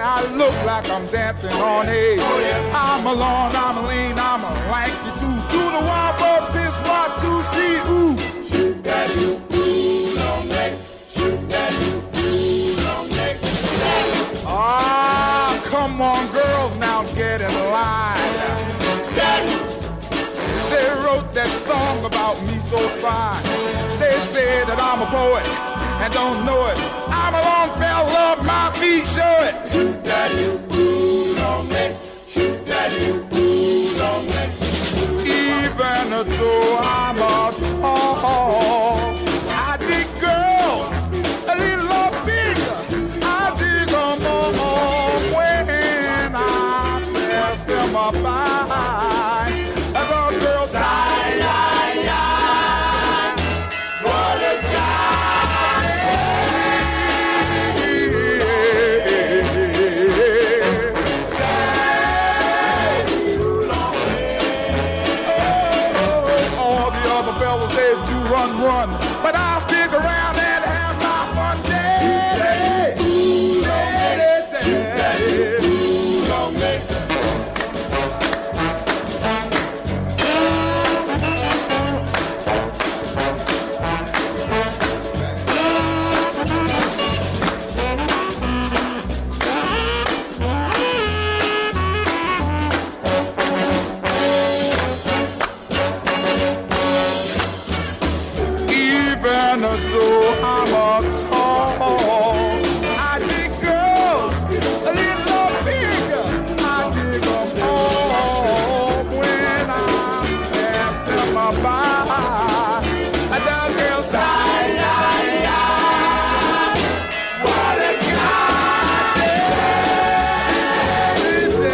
I look like I'm dancing on eggs. I'm a long, I'm a lean, I'm a lanky too. Do the wobble, piss my 2C, ooh. Shoot that you, ooh, long neck. Shoot that you, ooh, long neck. Ah, come on, girls, now get in line. They wrote that song about me so fine. They say that I'm a poet and don't know it. I'm a long fella, my feet show it. Shoot that you, ooh, long neck. Shoot that you, ooh, long neck. Even though I'm a tall, I dig girls a little bigger. I dig them more when I pass them by. The girls sigh, what a guy. All the other fellas said to run, but I'll stick around and have my fun. Even though I'm a tall, I dig girls a little bigger. I dig them all when I'm passing by.